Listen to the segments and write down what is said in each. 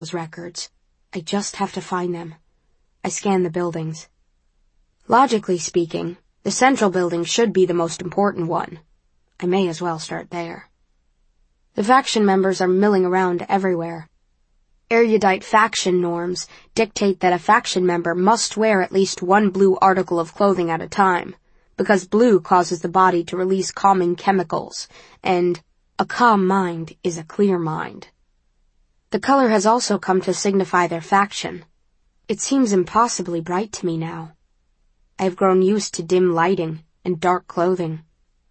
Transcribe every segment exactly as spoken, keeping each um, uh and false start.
those records. I just have to find them. I scan the buildings. Logically speaking, the central building should be the most important one. I may as well start there. The faction members are milling around everywhere. Erudite faction norms dictate that a faction member must wear at least one blue article of clothing at a time, because blue causes the body to release calming chemicals, and a calm mind is a clear mind. The color has also come to signify their faction. It seems impossibly bright to me now. I have grown used to dim lighting and dark clothing.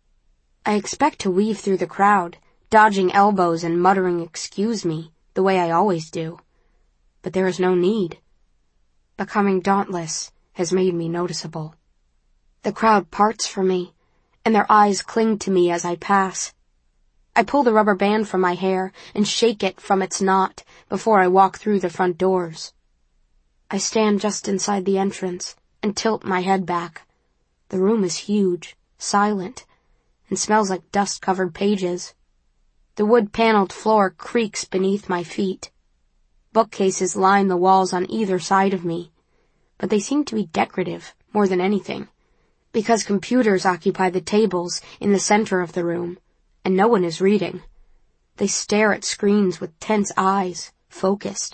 I expect to weave through the crowd, dodging elbows and muttering "excuse me," the way I always do. But there is no need. Becoming dauntless has made me noticeable. The crowd parts for me, and their eyes cling to me as I pass. I pull the rubber band from my hair and shake it from its knot before I walk through the front doors. I stand just inside the entrance and tilt my head back. The room is huge, silent, and smells like dust-covered pages. The wood-paneled floor creaks beneath my feet. Bookcases line the walls on either side of me, but they seem to be decorative more than anything, because computers occupy the tables in the center of the room, and no one is reading. They stare at screens with tense eyes, focused.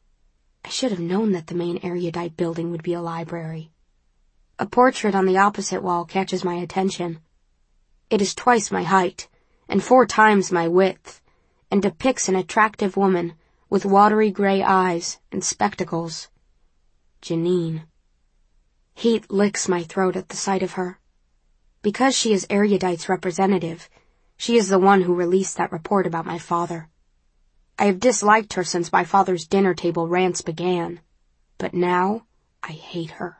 I should have known that the main erudite building would be a library. A portrait on the opposite wall catches my attention. It is twice my height, and four times my width, and depicts an attractive woman with watery gray eyes and spectacles. Janine. Heat licks my throat at the sight of her. Because she is Erudite's representative, she is the one who released that report about my father. I have disliked her since my father's dinner table rants began, but now I hate her.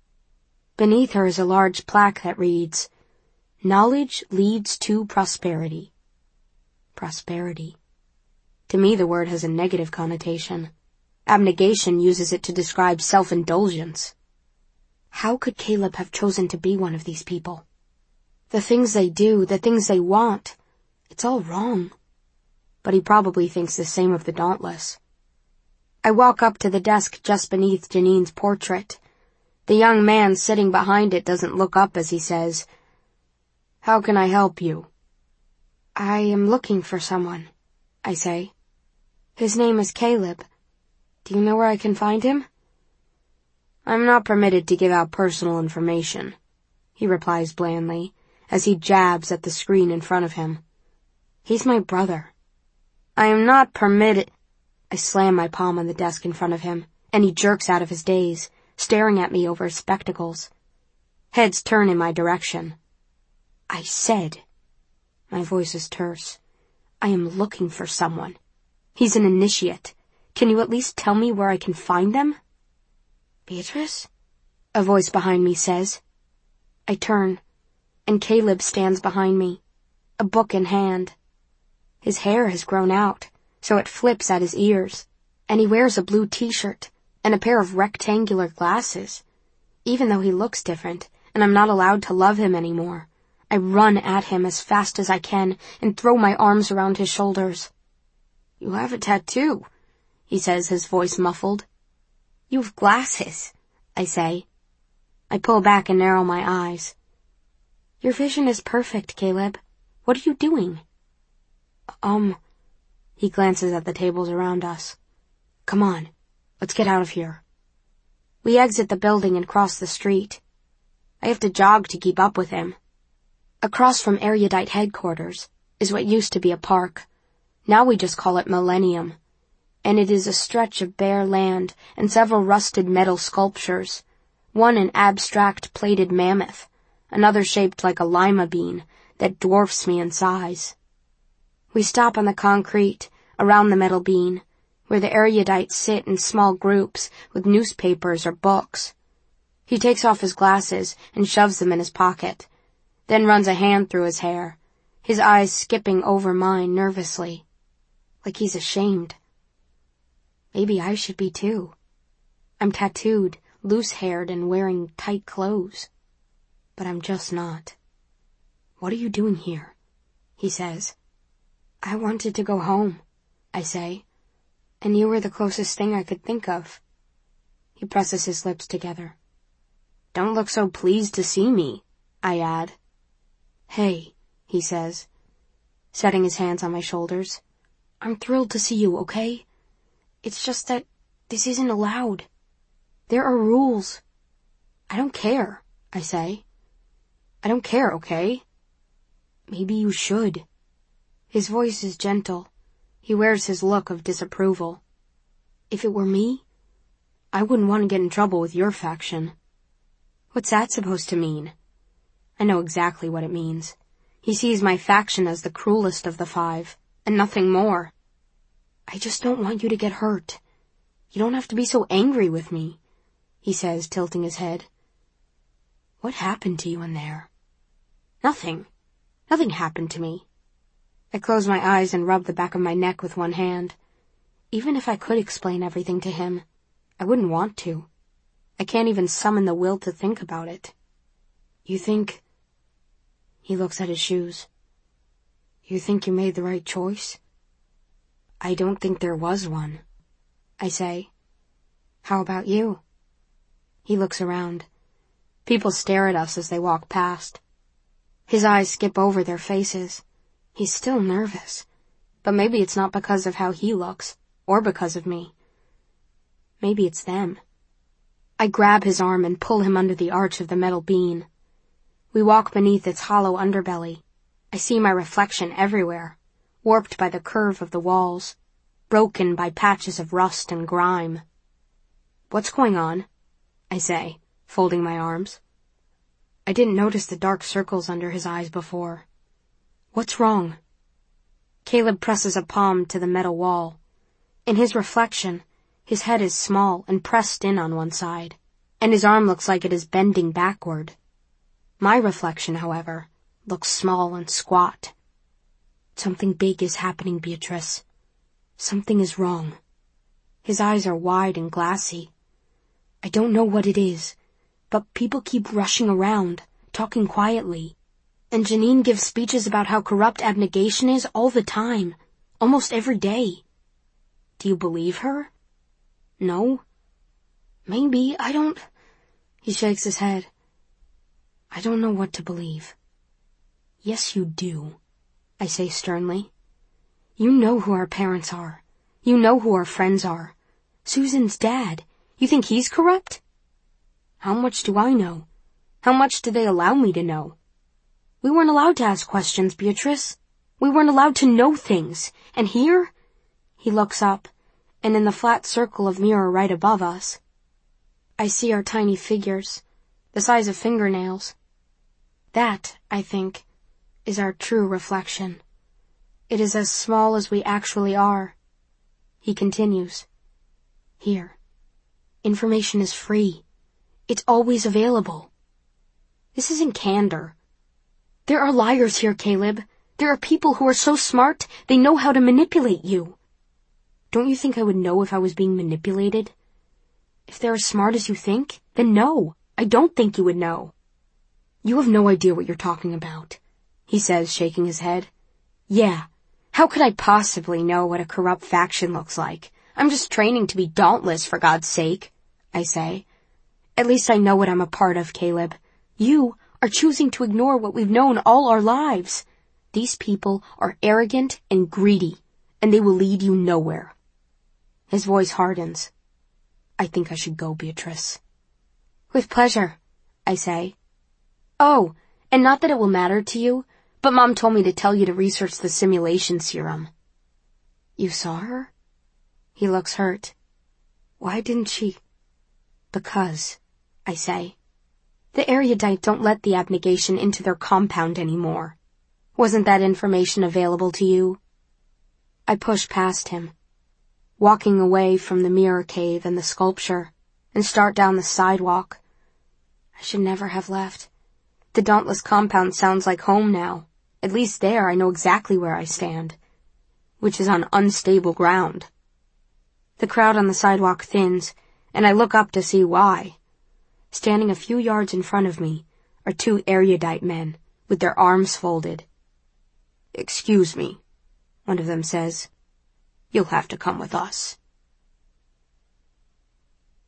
Beneath her is a large plaque that reads, "Knowledge leads to prosperity." Prosperity. To me, the word has a negative connotation. Abnegation uses it to describe self-indulgence. How could Caleb have chosen to be one of these people? The things they do, the things they want, it's all wrong. But he probably thinks the same of the Dauntless. I walk up to the desk just beneath Janine's portrait. The young man sitting behind it doesn't look up as he says, "How can I help you?" "I am looking for someone," I say. "His name is Caleb. Do you know where I can find him?" "I'm not permitted to give out personal information," he replies blandly, as he jabs at the screen in front of him. "He's my brother." "I am not permitted—" I slam my palm on the desk in front of him, and he jerks out of his daze, staring at me over his spectacles. Heads turn in my direction. "I said," my voice is terse, "I am looking for someone. He's an initiate. Can you at least tell me where I can find them?" "Beatrice?" a voice behind me says. I turn, and Caleb stands behind me, a book in hand. His hair has grown out, so it flips at his ears, and he wears a blue t-shirt and a pair of rectangular glasses. Even though he looks different, and I'm not allowed to love him anymore, I run at him as fast as I can and throw my arms around his shoulders. "You have a tattoo," he says, his voice muffled. "You have glasses," I say. I pull back and narrow my eyes. "Your vision is perfect, Caleb. What are you doing?" Um, he glances at the tables around us. "Come on, let's get out of here." We exit the building and cross the street. I have to jog to keep up with him. Across from Erudite headquarters is what used to be a park. Now we just call it Millennium, and it is a stretch of bare land and several rusted metal sculptures, one an abstract plated mammoth, another shaped like a lima bean that dwarfs me in size. We stop on the concrete around the metal bean, where the Erudites sit in small groups with newspapers or books. He takes off his glasses and shoves them in his pocket, then runs a hand through his hair, his eyes skipping over mine nervously, like he's ashamed. Maybe I should be too. I'm tattooed, loose-haired, and wearing tight clothes. But I'm just not. "What are you doing here?" he says. "I wanted to go home," I say. And you were the closest thing I could think of. He presses his lips together. Don't look so pleased to see me, I add. Hey, he says, setting his hands on my shoulders. I'm thrilled to see you, okay? It's just that this isn't allowed. There are rules. I don't care, I say. I don't care, okay? Maybe you should. His voice is gentle. He wears his look of disapproval. If it were me, I wouldn't want to get in trouble with your faction. What's that supposed to mean? I know exactly what it means. He sees my faction as the cruelest of the five, and nothing more. I just don't want you to get hurt. You don't have to be so angry with me, he says, tilting his head. What happened to you in there? Nothing. Nothing happened to me. I close my eyes and rub the back of my neck with one hand. Even if I could explain everything to him, I wouldn't want to. I can't even summon the will to think about it. You think... He looks at his shoes. You think you made the right choice? I don't think there was one, I say. How about you? He looks around. People stare at us as they walk past. His eyes skip over their faces. He's still nervous. But maybe it's not because of how he looks, or because of me. Maybe it's them. I grab his arm and pull him under the arch of the metal beam. We walk beneath its hollow underbelly. I see my reflection everywhere, warped by the curve of the walls, broken by patches of rust and grime. What's going on? I say, folding my arms. I didn't notice the dark circles under his eyes before. What's wrong? Caleb presses a palm to the metal wall. In his reflection, his head is small and pressed in on one side, and his arm looks like it is bending backward. My reflection, however, looks small and squat. Something big is happening, Beatrice. Something is wrong. His eyes are wide and glassy. I don't know what it is, but people keep rushing around, talking quietly. And Janine gives speeches about how corrupt abnegation is all the time, almost every day. Do you believe her? No? Maybe, I don't... He shakes his head. I don't know what to believe. Yes, you do, I say sternly. You know who our parents are. You know who our friends are. Susan's dad. You think he's corrupt? How much do I know? How much do they allow me to know? We weren't allowed to ask questions, Beatrice. We weren't allowed to know things. And here? He looks up, and in the flat circle of mirror right above us, I see our tiny figures, the size of fingernails. That, I think, is our true reflection. It is as small as we actually are. He continues. Here. Information is free. It's always available. This isn't candor. There are liars here, Caleb. There are people who are so smart, they know how to manipulate you. Don't you think I would know if I was being manipulated? If they're as smart as you think, then no, I don't think you would know. You have no idea what you're talking about, he says, shaking his head. Yeah, how could I possibly know what a corrupt faction looks like? I'm just training to be dauntless, for God's sake, I say. At least I know what I'm a part of, Caleb. You are choosing to ignore what we've known all our lives. These people are arrogant and greedy, and they will lead you nowhere. His voice hardens. I think I should go, Beatrice. With pleasure, I say. Oh, and not that it will matter to you, but Mom told me to tell you to research the simulation serum. You saw her? He looks hurt. Why didn't she? Because, I say. The erudite don't let the abnegation into their compound anymore. Wasn't that information available to you? I push past him, walking away from the mirror cave and the sculpture, and start down the sidewalk. I should never have left. The Dauntless compound sounds like home now. At least there I know exactly where I stand, which is on unstable ground. The crowd on the sidewalk thins, and I look up to see why. Standing a few yards in front of me are two erudite men, with their arms folded. Excuse me, one of them says. You'll have to come with us.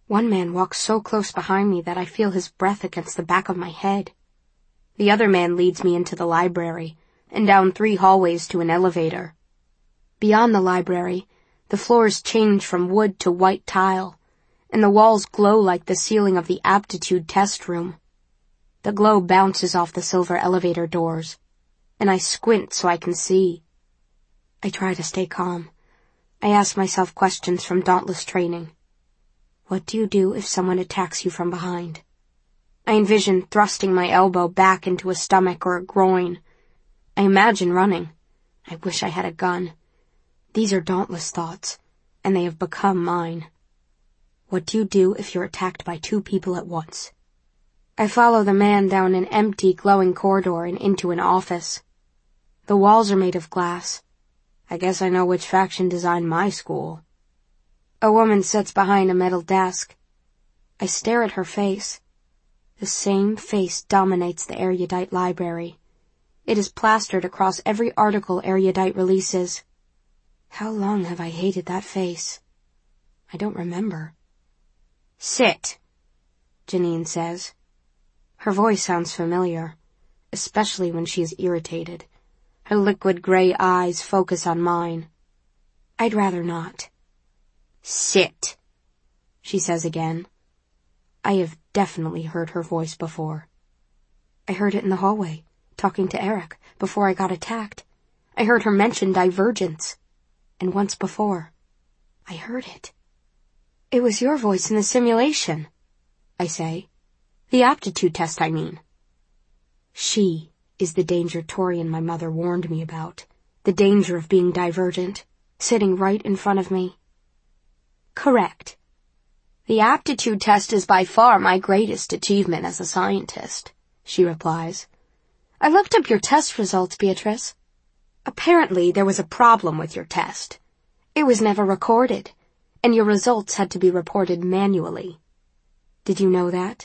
One man walks so close behind me that I feel his breath against the back of my head. The other man leads me into the library and down three hallways to an elevator. Beyond the library, the floors change from wood to white tile, and the walls glow like the ceiling of the aptitude test room. The glow bounces off the silver elevator doors, and I squint so I can see. I try to stay calm. I ask myself questions from Dauntless training. What do you do if someone attacks you from behind? I envision thrusting my elbow back into a stomach or a groin. I imagine running. I wish I had a gun. These are Dauntless thoughts, and they have become mine. What do you do if you're attacked by two people at once? I follow the man down an empty, glowing corridor and into an office. The walls are made of glass. I guess I know which faction designed my school. A woman sits behind a metal desk. I stare at her face. The same face dominates the Erudite library. It is plastered across every article Erudite releases. How long have I hated that face? I don't remember. Sit, Janine says. Her voice sounds familiar, especially when she is irritated. Her liquid gray eyes focus on mine. I'd rather not. Sit, she says again. I have definitely heard her voice before. I heard it in the hallway, talking to Eric, before I got attacked. I heard her mention divergence. And once before, I heard it. It was your voice in the simulation, I say. The aptitude test, I mean. She is the danger Torian my mother warned me about. The danger of being divergent, sitting right in front of me. Correct. The aptitude test is by far my greatest achievement as a scientist, she replies. I looked up your test results, Beatrice. Apparently there was a problem with your test. It was never recorded, and your results had to be reported manually. Did you know that?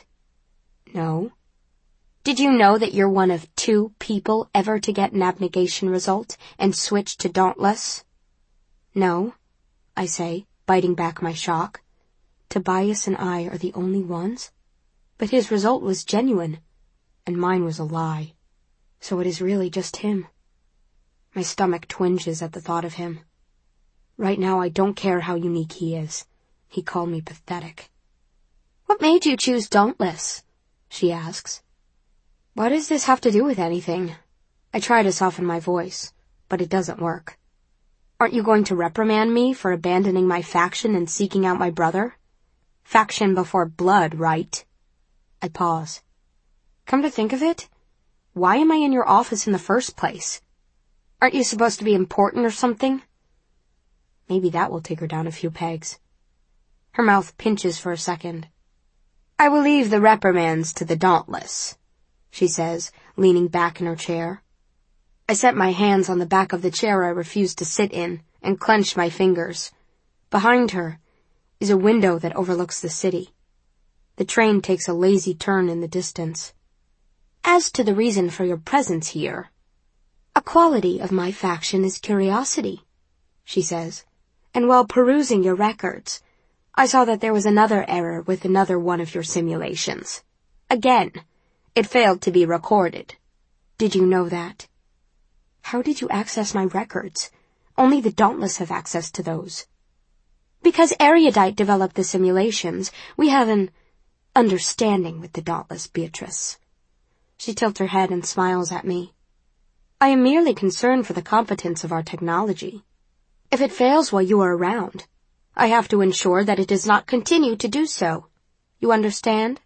No. Did you know that you're one of two people ever to get an abnegation result and switch to Dauntless? No, I say, biting back my shock. Tobias and I are the only ones? But his result was genuine, and mine was a lie. So it is really just him. My stomach twinges at the thought of him. Right now I don't care how unique he is. He called me pathetic. What made you choose Dauntless? She asks. What does this have to do with anything? I try to soften my voice, but it doesn't work. Aren't you going to reprimand me for abandoning my faction and seeking out my brother? Faction before blood, right? I pause. Come to think of it, why am I in your office in the first place? Aren't you supposed to be important or something? Maybe that will take her down a few pegs. Her mouth pinches for a second. I will leave the reprimands to the Dauntless, she says, leaning back in her chair. I set my hands on the back of the chair I refused to sit in and clench my fingers. Behind her is a window that overlooks the city. The train takes a lazy turn in the distance. As to the reason for your presence here, a quality of my faction is curiosity, she says, and while perusing your records, I saw that there was another error with another one of your simulations. Again, it failed to be recorded. Did you know that? How did you access my records? Only the Dauntless have access to those. Because Erudite developed the simulations, we have an understanding with the Dauntless, Beatrice. She tilts her head and smiles at me. I am merely concerned for the competence of our technology. If it fails while you are around, I have to ensure that it does not continue to do so. You understand?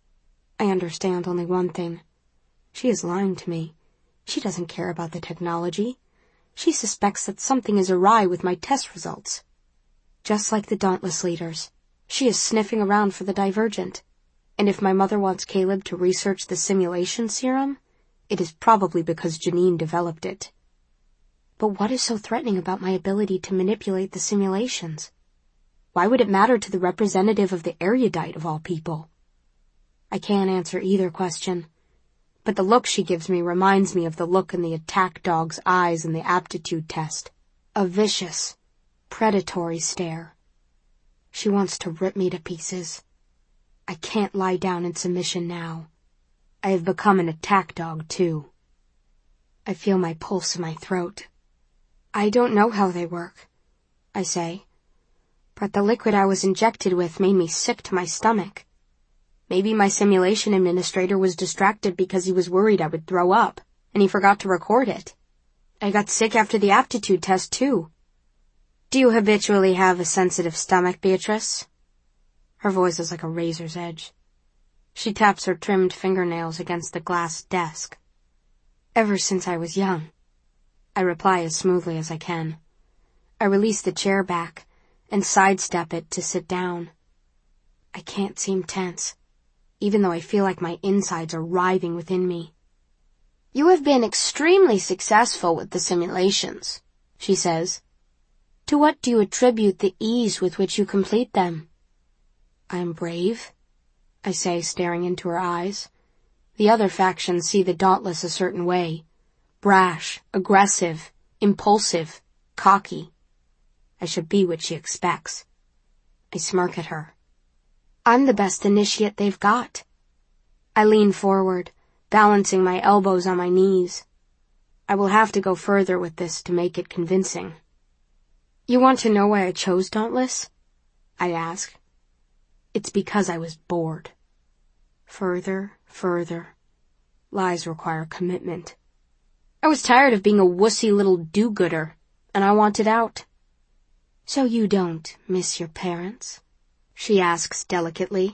I understand only one thing. She is lying to me. She doesn't care about the technology. She suspects that something is awry with my test results. Just like the Dauntless leaders, she is sniffing around for the divergent. And if my mother wants Caleb to research the simulation serum, it is probably because Janine developed it. But what is so threatening about my ability to manipulate the simulations? Why would it matter to the representative of the Erudite of all people? I can't answer either question, but the look she gives me reminds me of the look in the attack dog's eyes in the aptitude test. A vicious, predatory stare. She wants to rip me to pieces. I can't lie down in submission now. I have become an attack dog, too. I feel my pulse in my throat. I don't know how they work, I say, but the liquid I was injected with made me sick to my stomach. Maybe my simulation administrator was distracted because he was worried I would throw up, and he forgot to record it. I got sick after the aptitude test, too. Do you habitually have a sensitive stomach, Beatrice? Her voice is like a razor's edge. She taps her trimmed fingernails against the glass desk. Ever since I was young. I reply as smoothly as I can. I release the chair back and sidestep it to sit down. I can't seem tense, even though I feel like my insides are writhing within me. You have been extremely successful with the simulations, she says. To what do you attribute the ease with which you complete them? I am brave, I say, staring into her eyes. The other factions see the Dauntless a certain way. Brash, aggressive, impulsive, cocky. I should be what she expects. I smirk at her. I'm the best initiate they've got. I lean forward, balancing my elbows on my knees. I will have to go further with this to make it convincing. You want to know why I chose Dauntless? I ask. It's because I was bored. Further, further. Lies require commitment. I was tired of being a wussy little do-gooder, and I wanted out. So you don't miss your parents? She asks delicately.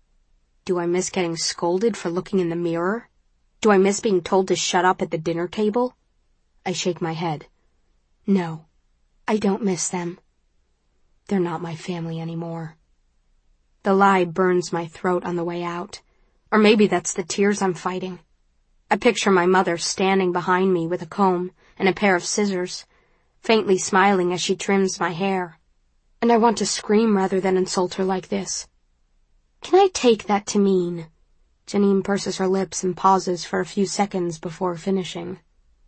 Do I miss getting scolded for looking in the mirror? Do I miss being told to shut up at the dinner table? I shake my head. No, I don't miss them. They're not my family anymore. The lie burns my throat on the way out. Or maybe that's the tears I'm fighting. I picture my mother standing behind me with a comb and a pair of scissors, faintly smiling as she trims my hair. And I want to scream rather than insult her like this. Can I take that to mean? Janine purses her lips and pauses for a few seconds before finishing.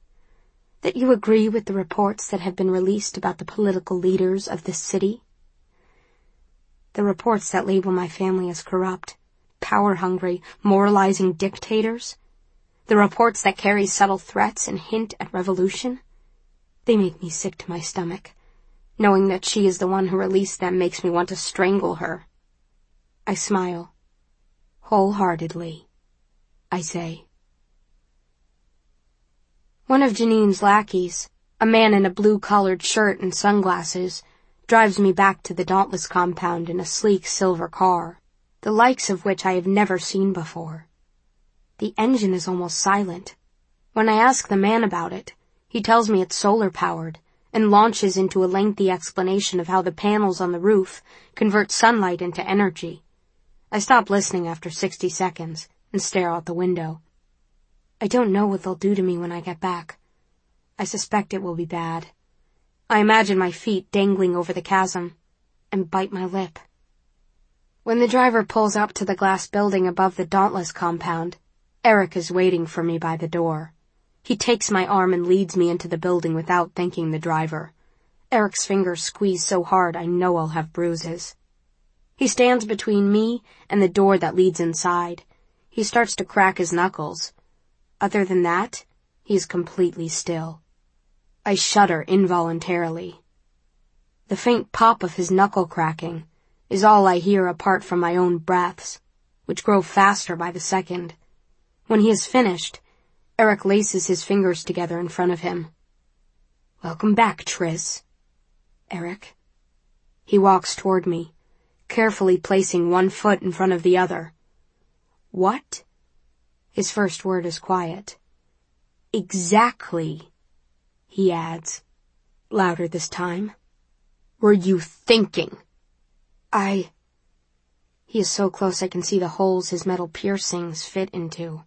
That you agree with the reports that have been released about the political leaders of this city? The reports that label my family as corrupt, power-hungry, moralizing dictators? The reports that carry subtle threats and hint at revolution? They make me sick to my stomach. Knowing that she is the one who released them makes me want to strangle her. I smile. Wholeheartedly, I say. One of Janine's lackeys, a man in a blue-collared shirt and sunglasses, drives me back to the Dauntless compound in a sleek silver car, the likes of which I have never seen before. The engine is almost silent. When I ask the man about it, he tells me it's solar-powered and launches into a lengthy explanation of how the panels on the roof convert sunlight into energy. I stop listening after sixty seconds and stare out the window. I don't know what they'll do to me when I get back. I suspect it will be bad. I imagine my feet dangling over the chasm and bite my lip. When the driver pulls up to the glass building above the Dauntless compound, Eric is waiting for me by the door. He takes my arm and leads me into the building without thanking the driver. Eric's fingers squeeze so hard I know I'll have bruises. He stands between me and the door that leads inside. He starts to crack his knuckles. Other than that, he is completely still. I shudder involuntarily. The faint pop of his knuckle cracking is all I hear apart from my own breaths, which grow faster by the second. When he is finished, Eric laces his fingers together in front of him. Welcome back, Triss. Eric. He walks toward me, carefully placing one foot in front of the other. What? His first word is quiet. Exactly, he adds, louder this time. Were you thinking? I... He is so close I can see the holes his metal piercings fit into.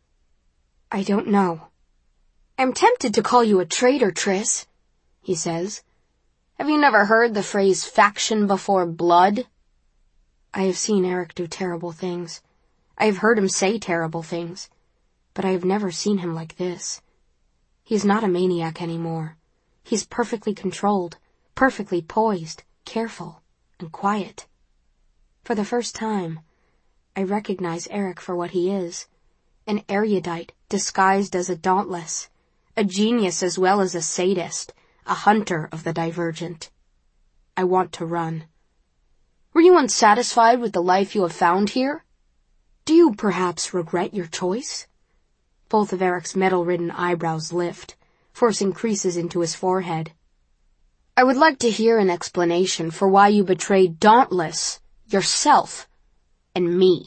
I don't know. I'm tempted to call you a traitor, Triss, he says. Have you never heard the phrase faction before blood? I have seen Eric do terrible things. I have heard him say terrible things. But I have never seen him like this. He is not a maniac anymore. He is perfectly controlled, perfectly poised, careful, and quiet. For the first time, I recognize Eric for what he is. An erudite disguised as a dauntless, a genius as well as a sadist, a hunter of the divergent. I want to run. Were you unsatisfied with the life you have found here? Do you perhaps regret your choice? Both of Eric's metal-ridden eyebrows lift, forcing creases into his forehead. I would like to hear an explanation for why you betrayed Dauntless, yourself, and me.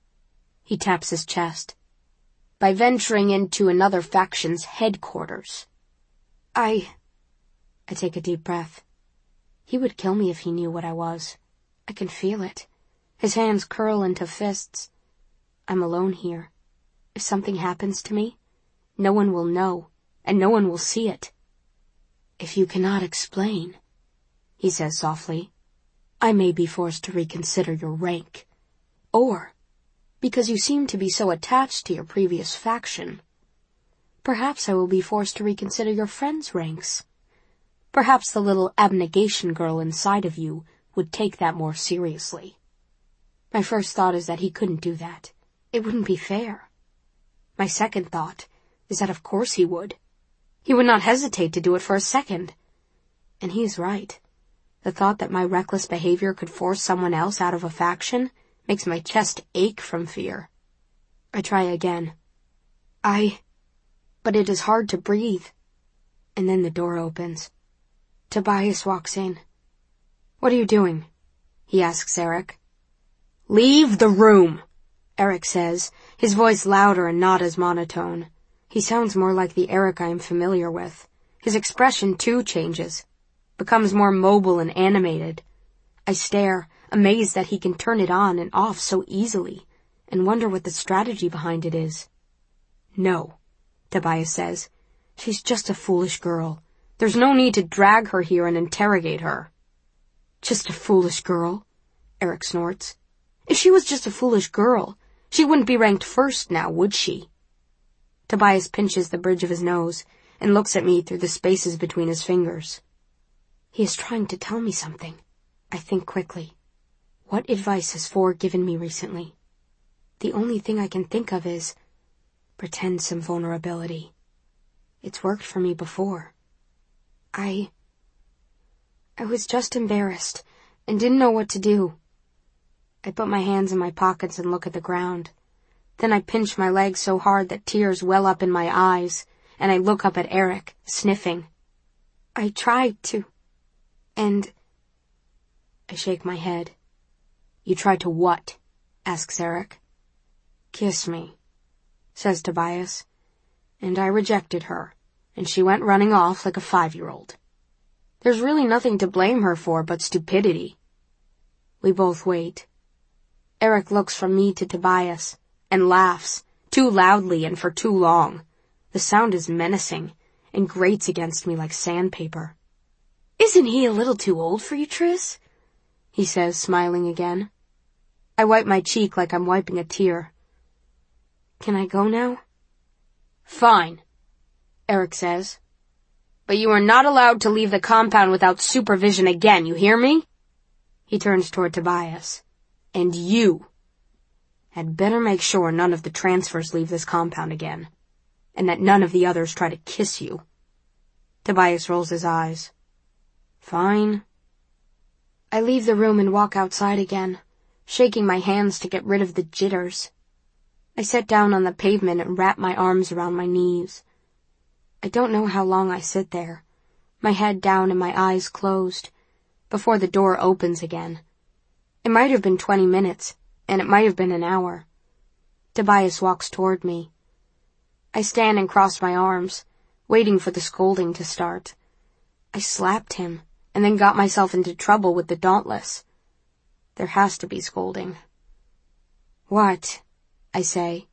He taps his chest. By venturing into another faction's headquarters. I... I take a deep breath. He would kill me if he knew what I was. I can feel it. His hands curl into fists. I'm alone here. If something happens to me, no one will know, and no one will see it. If you cannot explain, he says softly, I may be forced to reconsider your rank. Or, because you seem to be so attached to your previous faction, perhaps I will be forced to reconsider your friends' ranks. Perhaps the little abnegation girl inside of you would take that more seriously. My first thought is that he couldn't do that. It wouldn't be fair. My second thought is that of course he would. He would not hesitate to do it for a second. And he is right. The thought that my reckless behavior could force someone else out of a faction makes my chest ache from fear. I try again. I... But it is hard to breathe. And then the door opens. Tobias walks in. What are you doing? He asks Eric. Leave the room, Eric says, his voice louder and not as monotone. He sounds more like the Eric I am familiar with. His expression, too, changes, becomes more mobile and animated. I stare, amazed that he can turn it on and off so easily, and wonder what the strategy behind it is. No, Tobias says. She's just a foolish girl. There's no need to drag her here and interrogate her. Just a foolish girl, Eric snorts. If she was just a foolish girl, she wouldn't be ranked first now, would she? Tobias pinches the bridge of his nose and looks at me through the spaces between his fingers. He is trying to tell me something. I think quickly. What advice has Four given me recently? The only thing I can think of is pretend some vulnerability. It's worked for me before. I... I was just embarrassed and didn't know what to do. I put my hands in my pockets and look at the ground. Then I pinch my legs so hard that tears well up in my eyes, and I look up at Eric, sniffing. I tried to... And... I shake my head. You tried to what? Asks Eric. Kiss me, says Tobias. And I rejected her, and she went running off like a five-year-old. There's really nothing to blame her for but stupidity. We both wait. Eric looks from me to Tobias and laughs, too loudly and for too long. The sound is menacing and grates against me like sandpaper. Isn't he a little too old for you, Triss? He says, smiling again. I wipe my cheek like I'm wiping a tear. Can I go now? Fine, Eric says. But you are not allowed to leave the compound without supervision again, you hear me? He turns toward Tobias. And you had better make sure none of the transfers leave this compound again, and that none of the others try to kiss you. Tobias rolls his eyes. Fine. I leave the room and walk outside again, shaking my hands to get rid of the jitters. I sit down on the pavement and wrap my arms around my knees. I don't know how long I sit there, my head down and my eyes closed, before the door opens again. It might have been twenty minutes, and it might have been an hour. Tobias walks toward me. I stand and cross my arms, waiting for the scolding to start. I slapped him, and then got myself into trouble with the Dauntless. There has to be scolding. What? I say.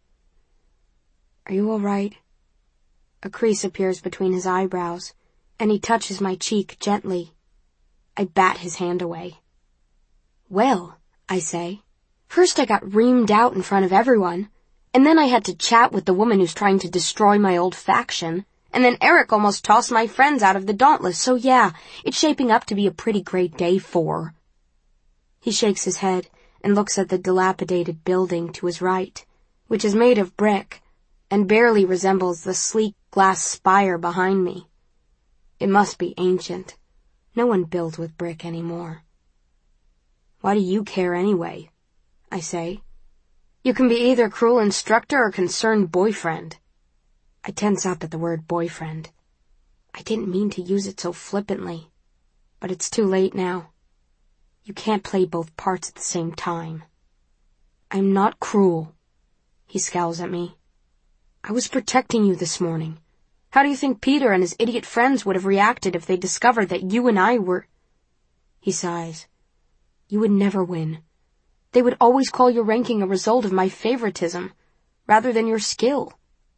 Are you all right? A crease appears between his eyebrows, and he touches my cheek gently. I bat his hand away. Well, I say, first I got reamed out in front of everyone, and then I had to chat with the woman who's trying to destroy my old faction, and then Eric almost tossed my friends out of the Dauntless, so yeah, it's shaping up to be a pretty great day for. He shakes his head and looks at the dilapidated building to his right, which is made of brick and barely resembles the sleek glass spire behind me. It must be ancient. No one builds with brick anymore. Why do you care anyway? I say. You can be either cruel instructor or concerned boyfriend. I tense up at the word boyfriend. I didn't mean to use it so flippantly, but it's too late now. You can't play both parts at the same time. I'm not cruel. He scowls at me. I was protecting you this morning. How do you think Peter and his idiot friends would have reacted if they discovered that you and I were... He sighs. You would never win. They would always call your ranking a result of my favoritism, rather than your skill.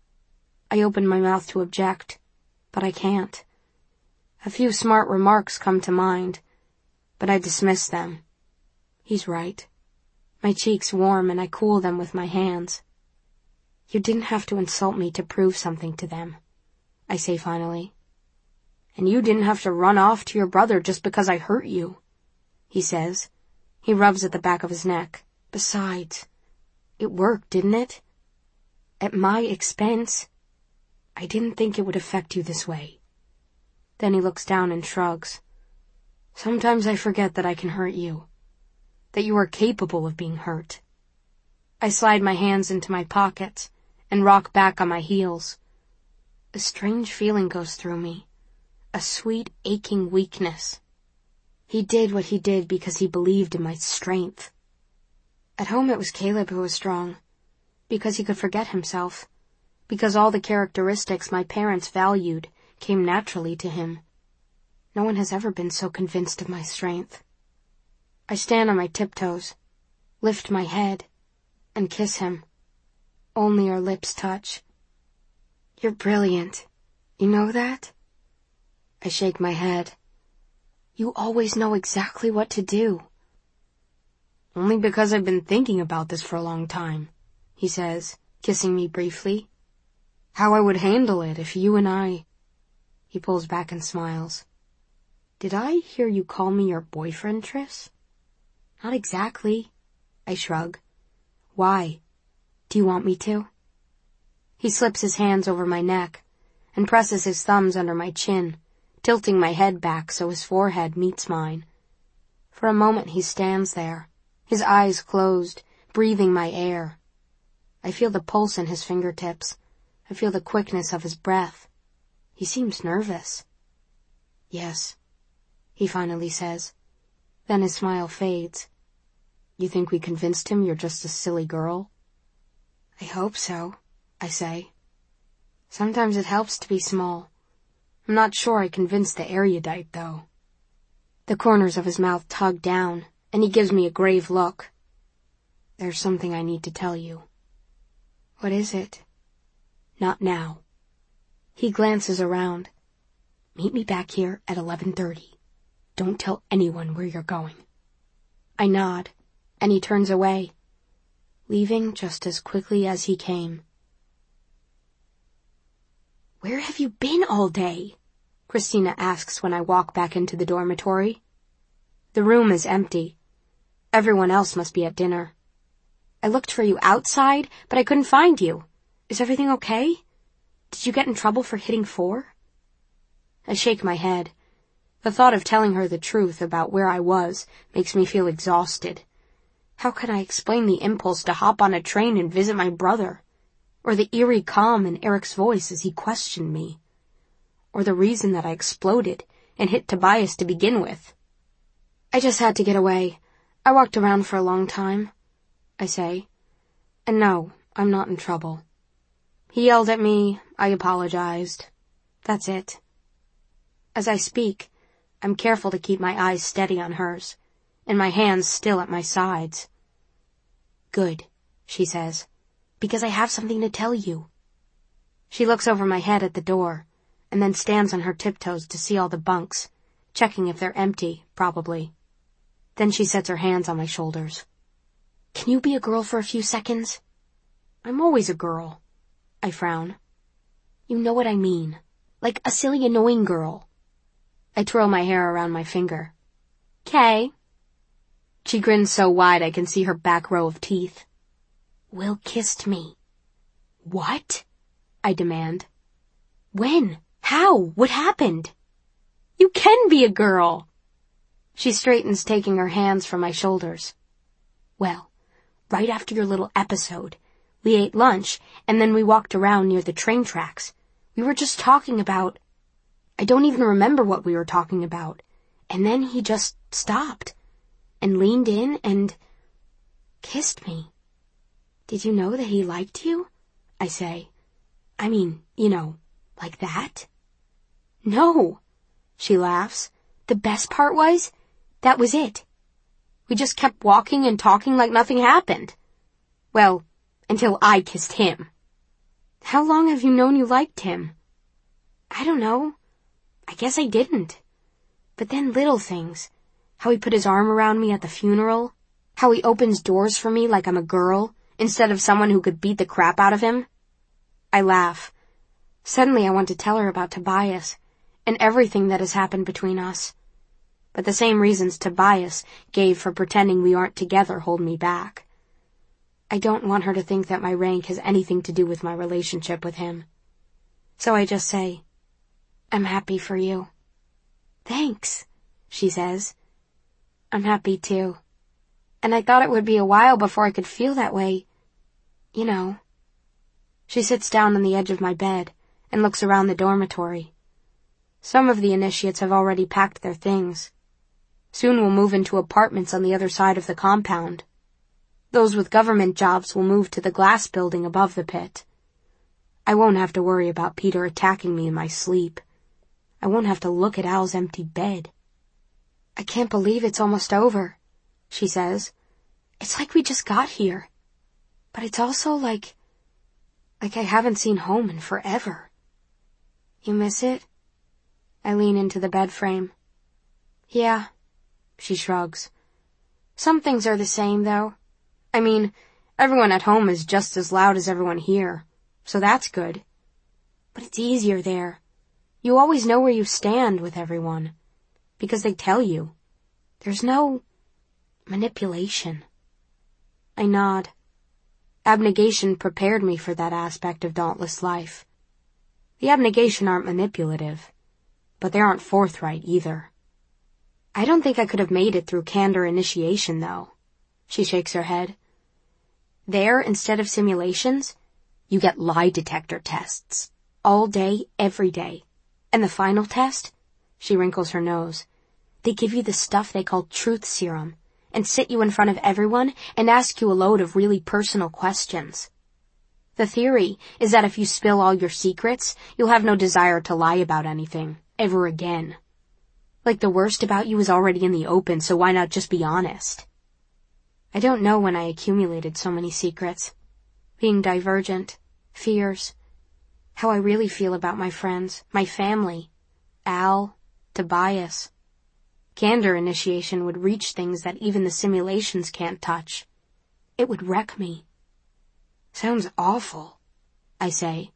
I open my mouth to object, but I can't. A few smart remarks come to mind, but I dismiss them. He's right. My cheeks warm and I cool them with my hands. You didn't have to insult me to prove something to them, I say finally. And you didn't have to run off to your brother just because I hurt you, he says. He rubs at the back of his neck. Besides, it worked, didn't it? At my expense. I didn't think it would affect you this way. Then he looks down and shrugs. Sometimes I forget that I can hurt you, that you are capable of being hurt. I slide my hands into my pockets and rock back on my heels. A strange feeling goes through me, a sweet, aching weakness. He did what he did because he believed in my strength. At home it was Caleb who was strong, because he could forget himself, because all the characteristics my parents valued came naturally to him. No one has ever been so convinced of my strength. I stand on my tiptoes, lift my head, and kiss him. Only our lips touch. You're brilliant. You know that? I shake my head. You always know exactly what to do. Only because I've been thinking about this for a long time, he says, kissing me briefly. How I would handle it if you and I... He pulls back and smiles. Did I hear you call me your boyfriend, Tris? Not exactly, I shrug. Why? Do you want me to? He slips his hands over my neck and presses his thumbs under my chin, tilting my head back so his forehead meets mine. For a moment he stands there, his eyes closed, breathing my air. I feel the pulse in his fingertips. I feel the quickness of his breath. He seems nervous. Yes, he finally says. Then his smile fades. You think we convinced him you're just a silly girl? I hope so, I say. Sometimes it helps to be small. I'm not sure I convinced the erudite, though. The corners of his mouth tug down, and he gives me a grave look. There's something I need to tell you. What is it? Not now. He glances around. Meet me back here at eleven thirty. Don't tell anyone where you're going. I nod, and he turns away, leaving just as quickly as he came. Where have you been all day? Christina asks when I walk back into the dormitory. The room is empty. Everyone else must be at dinner. I looked for you outside, but I couldn't find you. Is everything okay? Did you get in trouble for hitting four? I shake my head. The thought of telling her the truth about where I was makes me feel exhausted. How can I explain the impulse to hop on a train and visit my brother? Or the eerie calm in Eric's voice as he questioned me? Or the reason that I exploded and hit Tobias to begin with? I just had to get away. I walked around for a long time, I say. And no, I'm not in trouble. He yelled at me, I apologized. That's it. As I speak, I'm careful to keep my eyes steady on hers, and my hands still at my sides. Good, she says, because I have something to tell you. She looks over my head at the door, and then stands on her tiptoes to see all the bunks, checking if they're empty, probably. Then she sets her hands on my shoulders. Can you be a girl for a few seconds? I'm always a girl. I frown. You know what I mean. Like a silly, annoying girl. I twirl my hair around my finger. 'Kay. She grins so wide I can see her back row of teeth. Will kissed me. What? I demand. When? How? What happened? You can be a girl. She straightens, taking her hands from my shoulders. Well, right after your little episode, we ate lunch, and then we walked around near the train tracks. We were just talking about... I don't even remember what we were talking about. And then he just stopped, and leaned in, and kissed me. Did you know that he liked you? I say. I mean, you know, like that? No, she laughs. The best part was, that was it. We just kept walking and talking like nothing happened. Well, until I kissed him. How long have you known you liked him? I don't know. I guess I didn't. But then little things. How he put his arm around me at the funeral. How he opens doors for me like I'm a girl, instead of someone who could beat the crap out of him. I laugh. Suddenly I want to tell her about Tobias, and everything that has happened between us. But the same reasons Tobias gave for pretending we aren't together hold me back. I don't want her to think that my rank has anything to do with my relationship with him. So I just say, I'm happy for you. Thanks, she says. I'm happy too. And I thought it would be a while before I could feel that way. You know. She sits down on the edge of my bed and looks around the dormitory. Some of the initiates have already packed their things. Soon we'll move into apartments on the other side of the compound. Those with government jobs will move to the glass building above the pit. I won't have to worry about Peter attacking me in my sleep. I won't have to look at Al's empty bed. I can't believe it's almost over, she says. It's like we just got here. But it's also like... like I haven't seen home in forever. You miss it? I lean into the bed frame. Yeah, she shrugs. Some things are the same, though. I mean, everyone at home is just as loud as everyone here, so that's good. But it's easier there. You always know where you stand with everyone, because they tell you. There's no manipulation. I nod. Abnegation prepared me for that aspect of dauntless life. The abnegation aren't manipulative, but they aren't forthright either. I don't think I could have made it through candor initiation, though. She shakes her head. There, instead of simulations, you get lie detector tests. All day, every day. And the final test? She wrinkles her nose. They give you the stuff they call truth serum, and sit you in front of everyone and ask you a load of really personal questions. The theory is that if you spill all your secrets, you'll have no desire to lie about anything, ever again. Like the worst about you is already in the open, so why not just be honest? I don't know when I accumulated so many secrets. Being divergent, fears, how I really feel about my friends, my family, Al, Tobias. Candor initiation would reach things that even the simulations can't touch. It would wreck me. Sounds awful, I say.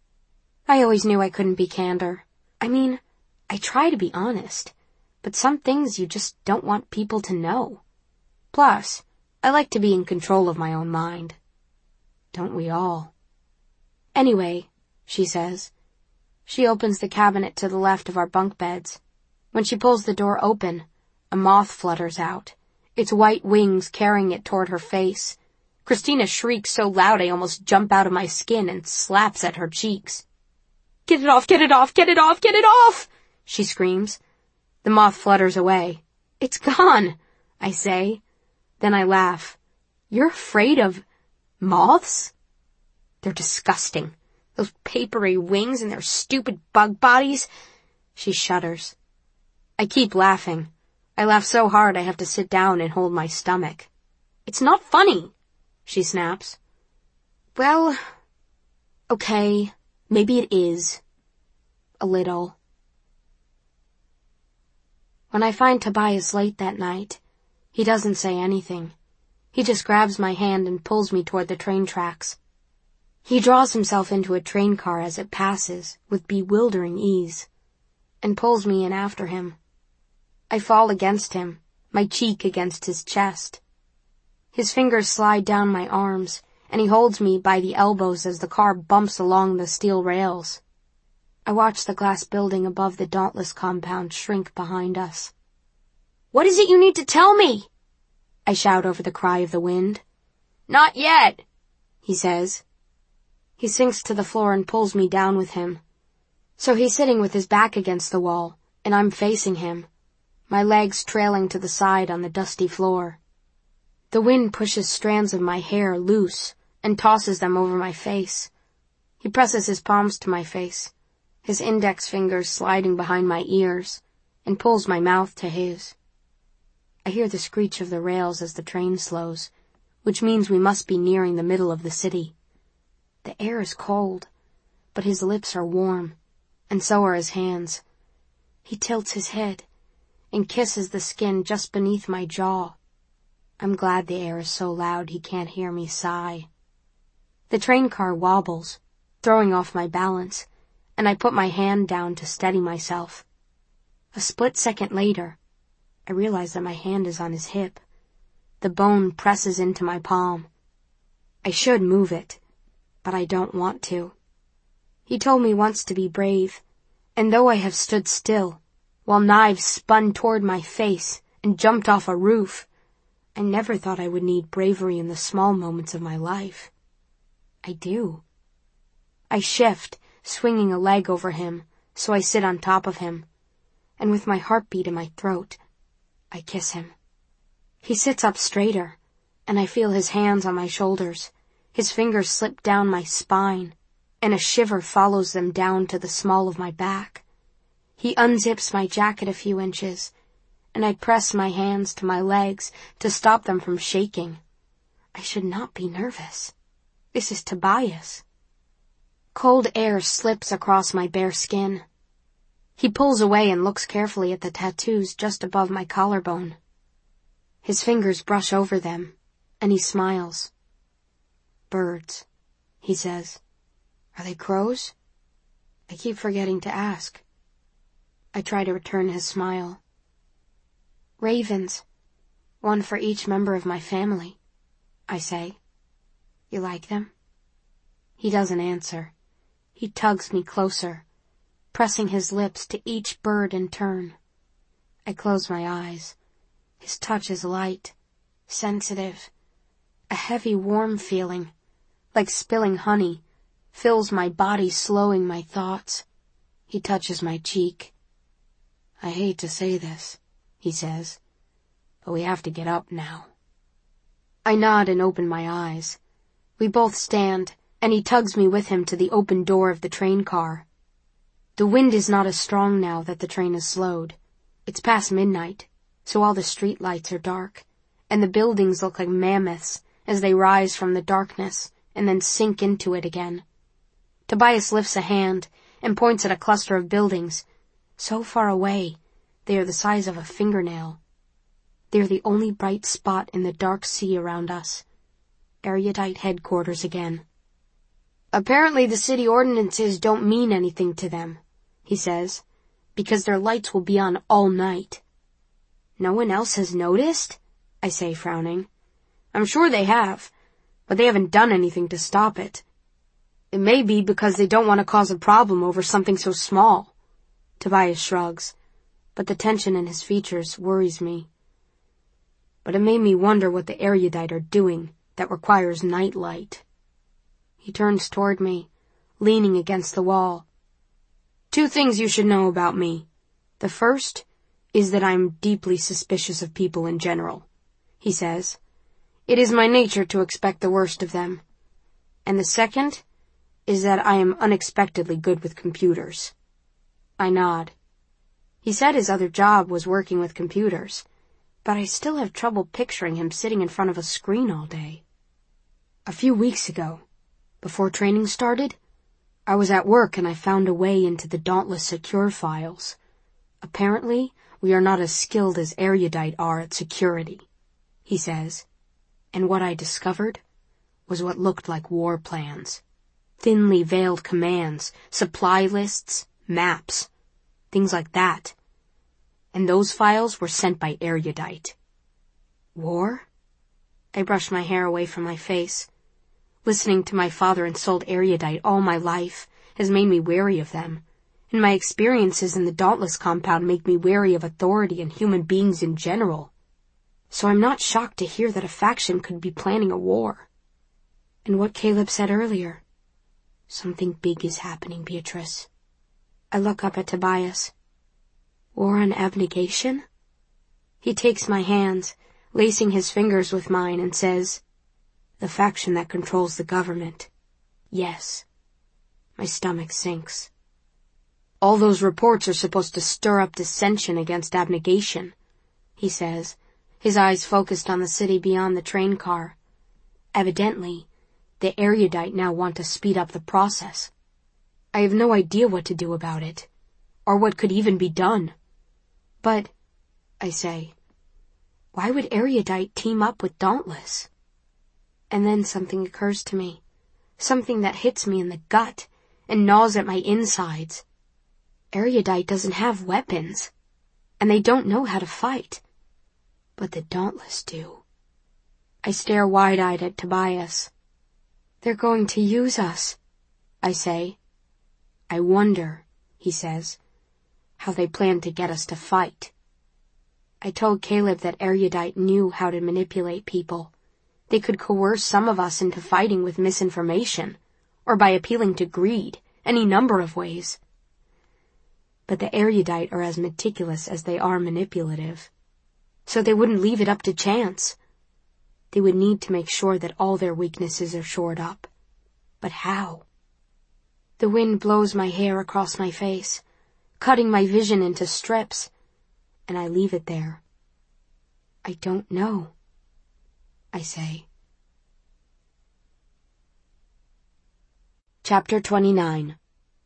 I always knew I couldn't be candor. I mean, I try to be honest, but some things you just don't want people to know. Plus, I like to be in control of my own mind. Don't we all? Anyway, she says. She opens the cabinet to the left of our bunk beds. When she pulls the door open, a moth flutters out, its white wings carrying it toward her face. Christina shrieks so loud I almost jump out of my skin and slaps at her cheeks. Get it off, get it off, get it off, get it off! She screams. The moth flutters away. It's gone, I say. Then I laugh. You're afraid of moths? They're disgusting. Those papery wings and their stupid bug bodies. She shudders. I keep laughing. I laugh so hard I have to sit down and hold my stomach. It's not funny, she snaps. Well, okay, maybe it is. A little. When I find Tobias late that night, he doesn't say anything. He just grabs my hand and pulls me toward the train tracks. He draws himself into a train car as it passes with bewildering ease, and pulls me in after him. I fall against him, my cheek against his chest. His fingers slide down my arms, and he holds me by the elbows as the car bumps along the steel rails. I watch the glass building above the Dauntless compound shrink behind us. "What is it you need to tell me?" I shout over the cry of the wind. "Not yet," he says. He sinks to the floor and pulls me down with him. So he's sitting with his back against the wall, and I'm facing him, my legs trailing to the side on the dusty floor. The wind pushes strands of my hair loose and tosses them over my face. He presses his palms to my face, his index fingers sliding behind my ears, and pulls my mouth to his. I hear the screech of the rails as the train slows, which means we must be nearing the middle of the city. The air is cold, but his lips are warm, and so are his hands. He tilts his head and kisses the skin just beneath my jaw. I'm glad the air is so loud he can't hear me sigh. The train car wobbles, throwing off my balance, and I put my hand down to steady myself. A split second later, I realize that my hand is on his hip. The bone presses into my palm. I should move it, but I don't want to. He told me once to be brave, and though I have stood still, while knives spun toward my face and jumped off a roof, I never thought I would need bravery in the small moments of my life. I do. I shift, swinging a leg over him, so I sit on top of him, and with my heartbeat in my throat, I kiss him. He sits up straighter, and I feel his hands on my shoulders. His fingers slip down my spine, and a shiver follows them down to the small of my back. He unzips my jacket a few inches, and I press my hands to my legs to stop them from shaking. I should not be nervous. This is Tobias. Cold air slips across my bare skin. He pulls away and looks carefully at the tattoos just above my collarbone. His fingers brush over them, and he smiles. "Birds," he says. "Are they crows?" I keep forgetting to ask. I try to return his smile. "Ravens, one for each member of my family," I say. "You like them?" He doesn't answer. He tugs me closer, pressing his lips to each bird in turn. I close my eyes. His touch is light, sensitive. A heavy, warm feeling, like spilling honey, fills my body, slowing my thoughts. He touches my cheek. "I hate to say this," he says, "but we have to get up now." I nod and open my eyes. We both stand, and he tugs me with him to the open door of the train car. The wind is not as strong now that the train has slowed. It's past midnight, so all the street lights are dark, and the buildings look like mammoths as they rise from the darkness and then sink into it again. Tobias lifts a hand and points at a cluster of buildings, so far away they are the size of a fingernail. They're the only bright spot in the dark sea around us. Erudite headquarters again. "Apparently the city ordinances don't mean anything to them," he says, "because their lights will be on all night." "No one else has noticed?" I say, frowning. "I'm sure they have, but they haven't done anything to stop it. It may be because they don't want to cause a problem over something so small." Tobias shrugs, but the tension in his features worries me. "But it made me wonder what the erudite are doing that requires night light." He turns toward me, leaning against the wall. "Two things you should know about me. The first is that I'm deeply suspicious of people in general," he says. "It is my nature to expect the worst of them. And the second is that I am unexpectedly good with computers." I nod. He said his other job was working with computers, but I still have trouble picturing him sitting in front of a screen all day. A few weeks ago, before training started, I was at work and I found a way into the Dauntless secure files. Apparently, we are not as skilled as erudite are at security, he says, and what I discovered was what looked like war plans. Thinly veiled commands, supply lists, maps, things like that. And those files were sent by erudite. War? I brush my hair away from my face. Listening to my father insult erudite all my life has made me wary of them, and my experiences in the Dauntless compound make me wary of authority and human beings in general. So I'm not shocked to hear that a faction could be planning a war. And what Caleb said earlier. Something big is happening, Beatrice. I look up at Tobias. War on abnegation? He takes my hands, lacing his fingers with mine, and says, the faction that controls the government. Yes. My stomach sinks. All those reports are supposed to stir up dissension against abnegation, he says, his eyes focused on the city beyond the train car. Evidently, the erudite now want to speed up the process. I have no idea what to do about it, or what could even be done. But, I say, why would erudite team up with Dauntless? And then something occurs to me, something that hits me in the gut and gnaws at my insides. Erudite doesn't have weapons, and they don't know how to fight. But the Dauntless do. I stare wide-eyed at Tobias. They're going to use us, I say. I wonder, he says, how they plan to get us to fight. I told Caleb that erudite knew how to manipulate people. They could coerce some of us into fighting with misinformation, or by appealing to greed, any number of ways. But the erudite are as meticulous as they are manipulative, so they wouldn't leave it up to chance. They would need to make sure that all their weaknesses are shored up. But how? The wind blows my hair across my face, cutting my vision into strips, and I leave it there. I don't know, I say. Chapter twenty-nine.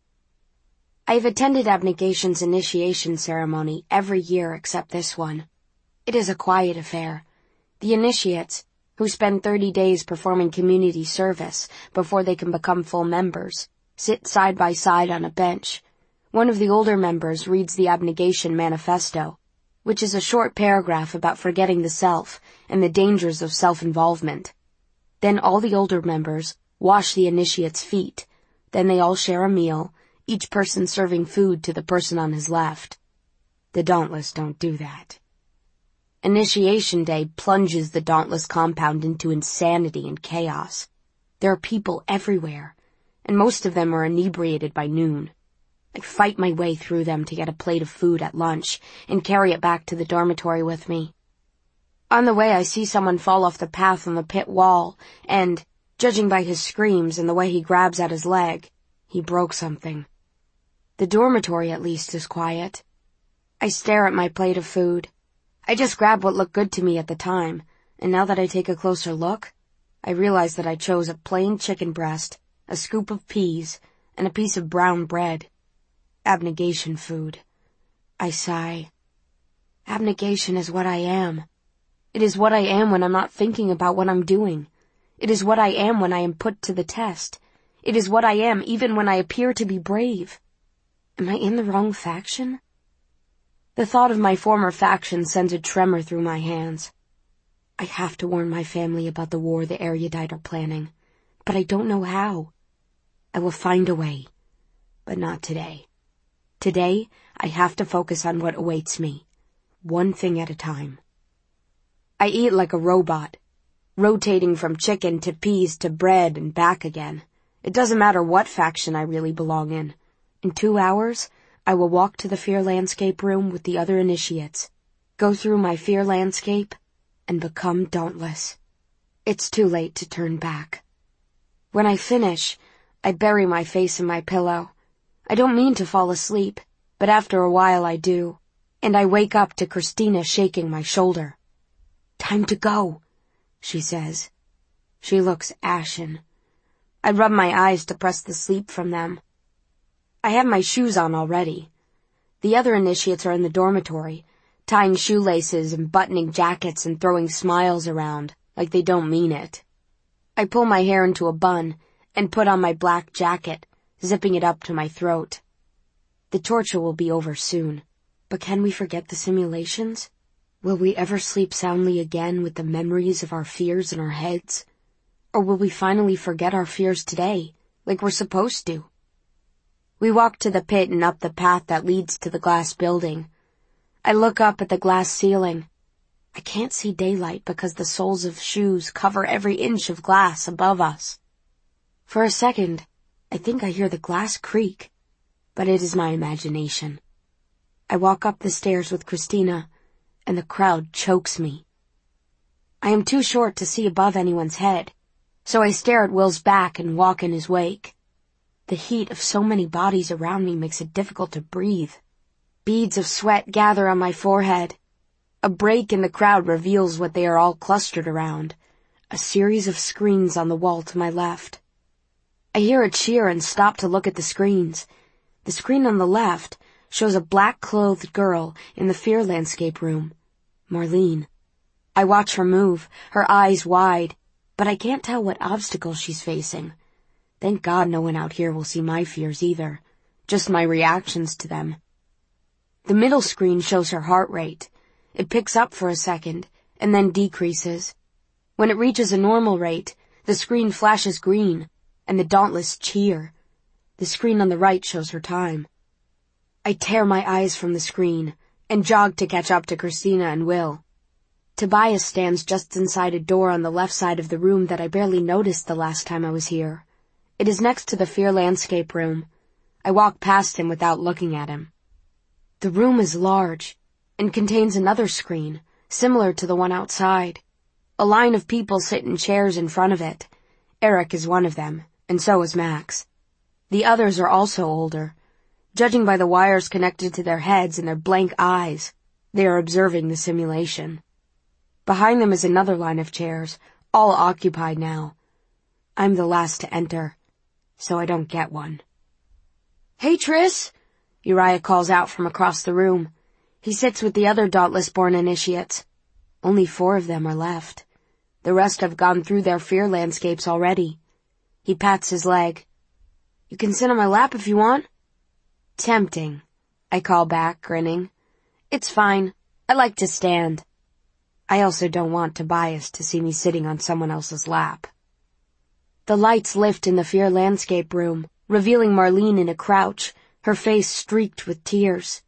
I have attended Abnegation's initiation ceremony every year except this one. It is a quiet affair. The initiates, who spend thirty days performing community service before they can become full members, sit side by side on a bench. One of the older members reads the Abnegation Manifesto, which is a short paragraph about forgetting the self and the dangers of self-involvement. Then all the older members wash the initiate's feet. Then they all share a meal, each person serving food to the person on his left. The Dauntless don't do that. Initiation Day plunges the Dauntless compound into insanity and chaos. There are people everywhere, and most of them are inebriated by noon. I fight my way through them to get a plate of food at lunch and carry it back to the dormitory with me. On the way I see someone fall off the path on the pit wall, and, judging by his screams and the way he grabs at his leg, he broke something. The dormitory at least is quiet. I stare at my plate of food. I just grabbed what looked good to me at the time, and now that I take a closer look, I realize that I chose a plain chicken breast, a scoop of peas, and a piece of brown bread. Abnegation food. I sigh. Abnegation is what I am. It is what I am when I'm not thinking about what I'm doing. It is what I am when I am put to the test. It is what I am even when I appear to be brave. Am I in the wrong faction? The thought of my former faction sends a tremor through my hands. I have to warn my family about the war the erudite are planning, but I don't know how. I will find a way, but not today. Today, I have to focus on what awaits me, one thing at a time. I eat like a robot, rotating from chicken to peas to bread and back again. It doesn't matter what faction I really belong in. In two hours, I will walk to the Fear Landscape room with the other initiates, go through my Fear Landscape, and become Dauntless. It's too late to turn back. When I finish, I bury my face in my pillow. I don't mean to fall asleep, but after a while I do, and I wake up to Christina shaking my shoulder. Time to go, she says. She looks ashen. I rub my eyes to press the sleep from them. I have my shoes on already. The other initiates are in the dormitory, tying shoelaces and buttoning jackets and throwing smiles around, like they don't mean it. I pull my hair into a bun and put on my black jacket, zipping it up to my throat. The torture will be over soon, but can we forget the simulations? Will we ever sleep soundly again with the memories of our fears in our heads? Or will we finally forget our fears today, like we're supposed to? We walk to the pit and up the path that leads to the glass building. I look up at the glass ceiling. I can't see daylight because the soles of shoes cover every inch of glass above us. For a second, I think I hear the glass creak, but it is my imagination. I walk up the stairs with Christina, and the crowd chokes me. I am too short to see above anyone's head, so I stare at Will's back and walk in his wake. The heat of so many bodies around me makes it difficult to breathe. Beads of sweat gather on my forehead. A break in the crowd reveals what they are all clustered around, a series of screens on the wall to my left. I hear a cheer and stop to look at the screens. The screen on the left shows a black-clothed girl in the Fear Landscape room, Marlene. I watch her move, her eyes wide, but I can't tell what obstacle she's facing. Thank God no one out here will see my fears either, just my reactions to them. The middle screen shows her heart rate. It picks up for a second, and then decreases. When it reaches a normal rate, the screen flashes green, and the dauntless cheer. The screen on the right shows her time. I tear my eyes from the screen, and jog to catch up to Christina and Will. Tobias stands just inside a door on the left side of the room that I barely noticed the last time I was here. It is next to the Fear Landscape room. I walk past him without looking at him. The room is large, and contains another screen, similar to the one outside. A line of people sit in chairs in front of it. Eric is one of them, and so is Max. The others are also older. Judging by the wires connected to their heads and their blank eyes, they are observing the simulation. Behind them is another line of chairs, all occupied now. I'm the last to enter, so I don't get one. "Hey, Triss!" Uriah calls out from across the room. He sits with the other Dauntless-born initiates. Only four of them are left. The rest have gone through their Fear Landscapes already. He pats his leg. "You can sit on my lap if you want." "Tempting," I call back, grinning. "It's fine. I like to stand." I also don't want Tobias to see me sitting on someone else's lap. The lights lift in the Fear Landscape room, revealing Marlene in a crouch, her face streaked with tears.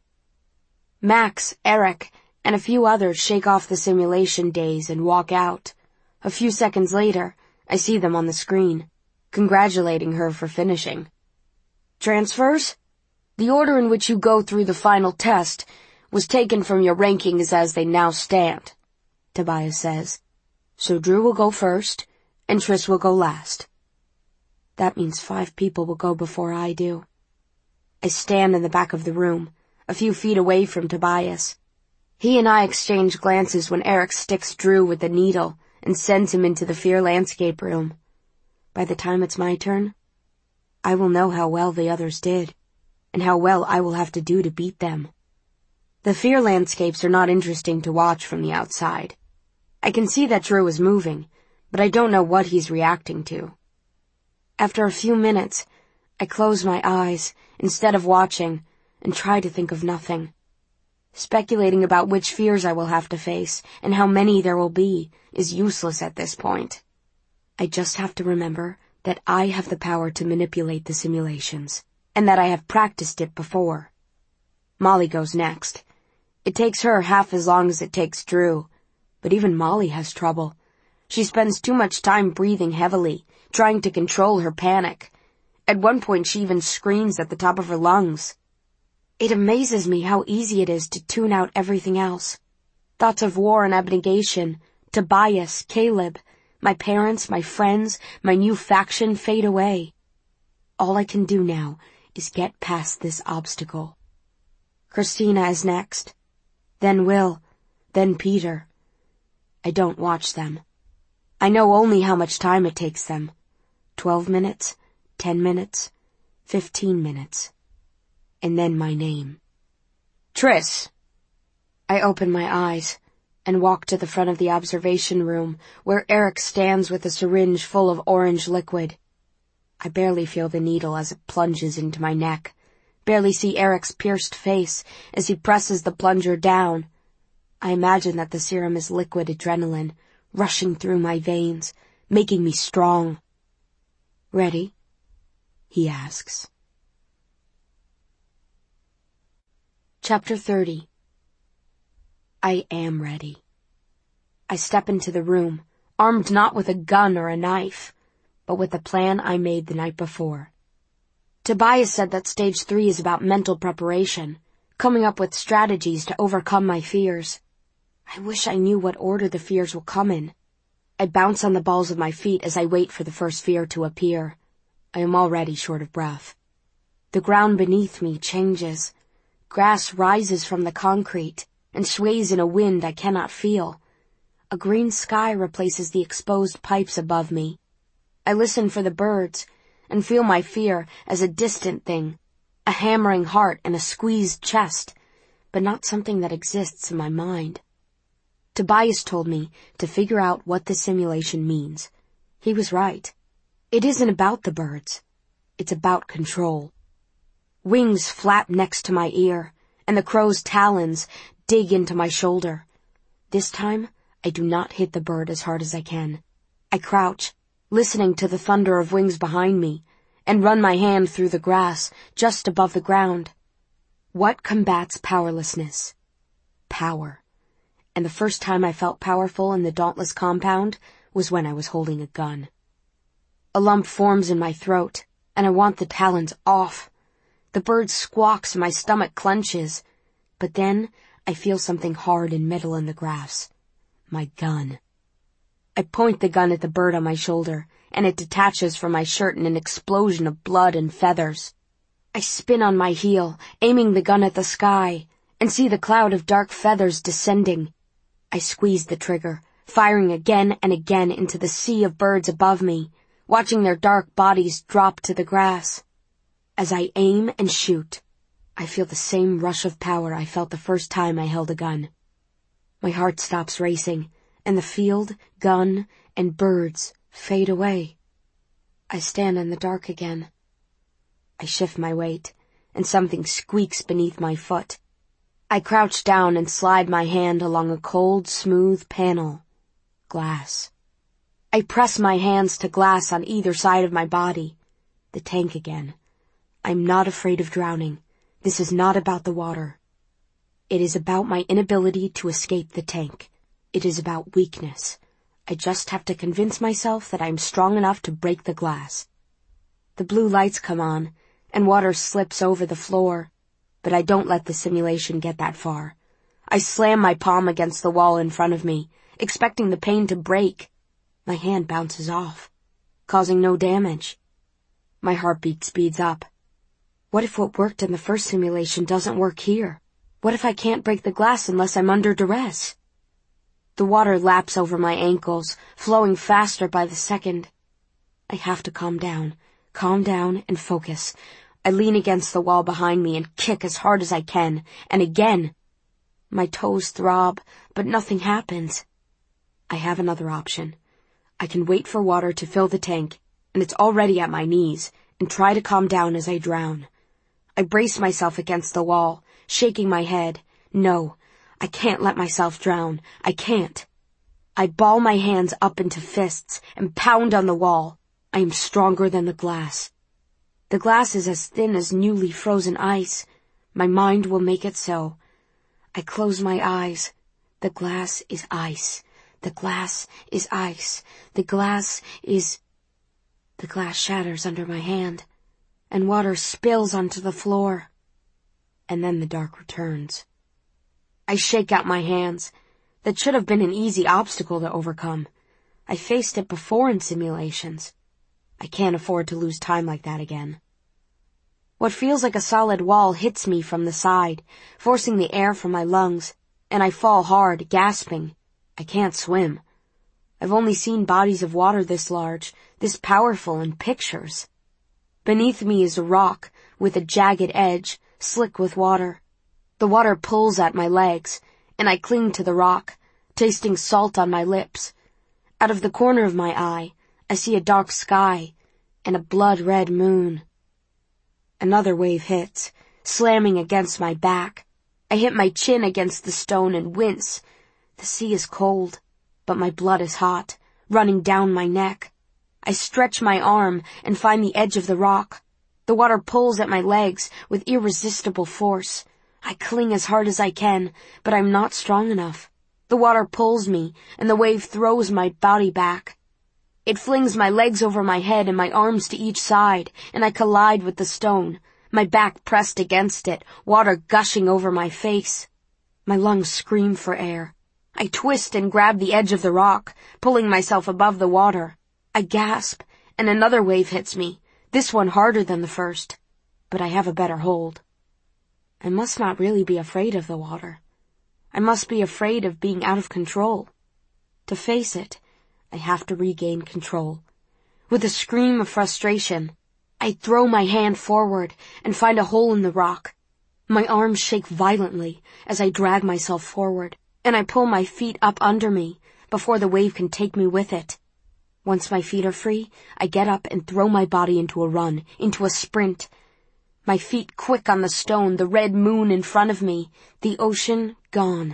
Max, Eric, and a few others shake off the simulation daze and walk out. A few seconds later, I see them on the screen, congratulating her for finishing. "Transfers? The order in which you go through the final test was taken from your rankings as they now stand," Tobias says. "So Drew will go first, and Triss will go last." That means five people will go before I do. I stand in the back of the room, a few feet away from Tobias. He and I exchange glances when Eric sticks Drew with the needle and sends him into the Fear Landscape room. By the time it's my turn, I will know how well the others did, and how well I will have to do to beat them. The Fear Landscapes are not interesting to watch from the outside. I can see that Drew is moving, but I don't know what he's reacting to. After a few minutes, I close my eyes instead of watching and try to think of nothing. Speculating about which fears I will have to face and how many there will be is useless at this point. I just have to remember that I have the power to manipulate the simulations, and that I have practiced it before. Molly goes next. It takes her half as long as it takes Drew, but even Molly has trouble. She spends too much time breathing heavily, trying to control her panic. At one point she even screams at the top of her lungs. It amazes me how easy it is to tune out everything else. Thoughts of war and abnegation, Tobias, Caleb, my parents, my friends, my new faction fade away. All I can do now is get past this obstacle. Christina is next. Then Will. Then Peter. I don't watch them. I know only how much time it takes them. Twelve minutes, ten minutes, fifteen minutes. And then my name. Triss! I open my eyes and walk to the front of the observation room where Eric stands with a syringe full of orange liquid. I barely feel the needle as it plunges into my neck, barely see Eric's pierced face as he presses the plunger down. I imagine that the serum is liquid adrenaline, rushing through my veins, making me strong. "Ready?" he asks. Chapter thirty. I am ready. I step into the room, armed not with a gun or a knife, but with the plan I made the night before. Tobias said that stage three is about mental preparation, coming up with strategies to overcome my fears. I wish I knew what order the fears will come in. I bounce on the balls of my feet as I wait for the first fear to appear. I am already short of breath. The ground beneath me changes. Grass rises from the concrete and sways in a wind I cannot feel. A green sky replaces the exposed pipes above me. I listen for the birds and feel my fear as a distant thing, a hammering heart and a squeezed chest, but not something that exists in my mind. Tobias told me to figure out what the simulation means. He was right. It isn't about the birds. It's about control. Wings flap next to my ear, and the crow's talons dig into my shoulder. This time, I do not hit the bird as hard as I can. I crouch, listening to the thunder of wings behind me, and run my hand through the grass just above the ground. What combats powerlessness? Power. And the first time I felt powerful in the Dauntless compound was when I was holding a gun. A lump forms in my throat, and I want the talons off. The bird squawks and my stomach clenches, but then I feel something hard and metal in the grass. My gun. I point the gun at the bird on my shoulder, and it detaches from my shirt in an explosion of blood and feathers. I spin on my heel, aiming the gun at the sky, and see the cloud of dark feathers descending. I squeeze the trigger, firing again and again into the sea of birds above me, watching their dark bodies drop to the grass. As I aim and shoot, I feel the same rush of power I felt the first time I held a gun. My heart stops racing, and the field, gun, and birds fade away. I stand in the dark again. I shift my weight, and something squeaks beneath my foot. I crouch down and slide my hand along a cold, smooth panel. Glass. I press my hands to glass on either side of my body. The tank again. I'm not afraid of drowning. This is not about the water. It is about my inability to escape the tank. It is about weakness. I just have to convince myself that I am strong enough to break the glass. The blue lights come on, and water slips over the floor, but I don't let the simulation get that far. I slam my palm against the wall in front of me, expecting the pain to break. My hand bounces off, causing no damage. My heartbeat speeds up. What if what worked in the first simulation doesn't work here? What if I can't break the glass unless I'm under duress? The water laps over my ankles, flowing faster by the second. I have to calm down, calm down and focus. I lean against the wall behind me and kick as hard as I can, and again. My toes throb, but nothing happens. I have another option. I can wait for water to fill the tank, and it's already at my knees, and try to calm down as I drown. I brace myself against the wall, shaking my head. No, I can't let myself drown. I can't. I ball my hands up into fists and pound on the wall. I am stronger than the glass. The glass is as thin as newly frozen ice. My mind will make it so. I close my eyes. The glass is ice. The glass is ice. The glass is... The glass shatters under my hand, and water spills onto the floor. And then the dark returns. I shake out my hands. That should have been an easy obstacle to overcome. I faced it before in simulations. I can't afford to lose time like that again. What feels like a solid wall hits me from the side, forcing the air from my lungs, and I fall hard, gasping. I can't swim. I've only seen bodies of water this large, this powerful in pictures. Beneath me is a rock with a jagged edge, slick with water. The water pulls at my legs, and I cling to the rock, tasting salt on my lips. Out of the corner of my eye, I see a dark sky and a blood-red moon. Another wave hits, slamming against my back. I hit my chin against the stone and wince. The sea is cold, but my blood is hot, running down my neck. I stretch my arm and find the edge of the rock. The water pulls at my legs with irresistible force. I cling as hard as I can, but I'm not strong enough. The water pulls me, and the wave throws my body back. It flings my legs over my head and my arms to each side, and I collide with the stone, my back pressed against it, water gushing over my face. My lungs scream for air. I twist and grab the edge of the rock, pulling myself above the water. I gasp, and another wave hits me, this one harder than the first, but I have a better hold. I must not really be afraid of the water. I must be afraid of being out of control. To face it, I have to regain control. With a scream of frustration, I throw my hand forward and find a hole in the rock. My arms shake violently as I drag myself forward, and I pull my feet up under me before the wave can take me with it. Once my feet are free, I get up and throw my body into a run, into a sprint. My feet quick on the stone, the red moon in front of me, the ocean gone.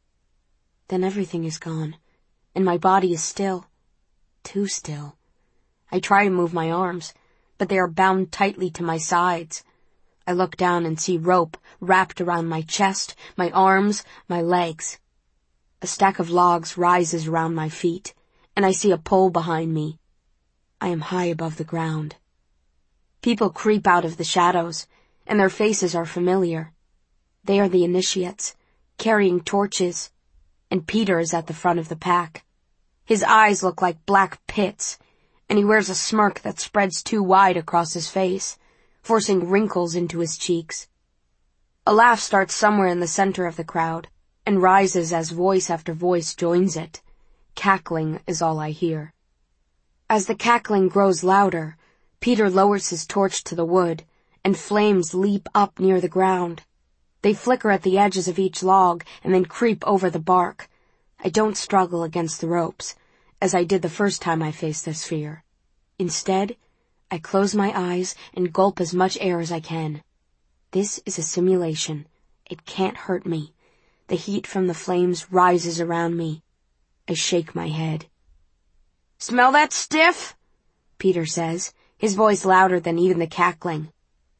Then everything is gone, and my body is still. Too still. I try to move my arms, but they are bound tightly to my sides. I look down and see rope wrapped around my chest, my arms, my legs. A stack of logs rises around my feet, and I see a pole behind me. I am high above the ground. People creep out of the shadows, and their faces are familiar. They are the initiates, carrying torches, and Peter is at the front of the pack. His eyes look like black pits, and he wears a smirk that spreads too wide across his face, forcing wrinkles into his cheeks. A laugh starts somewhere in the center of the crowd, and rises as voice after voice joins it. Cackling is all I hear. As the cackling grows louder, Peter lowers his torch to the wood, and flames leap up near the ground. They flicker at the edges of each log and then creep over the bark. I don't struggle against the ropes, as I did the first time I faced this fear. Instead, I close my eyes and gulp as much air as I can. This is a simulation. It can't hurt me. The heat from the flames rises around me. I shake my head. "Smell that stiff?" Peter says, his voice louder than even the cackling.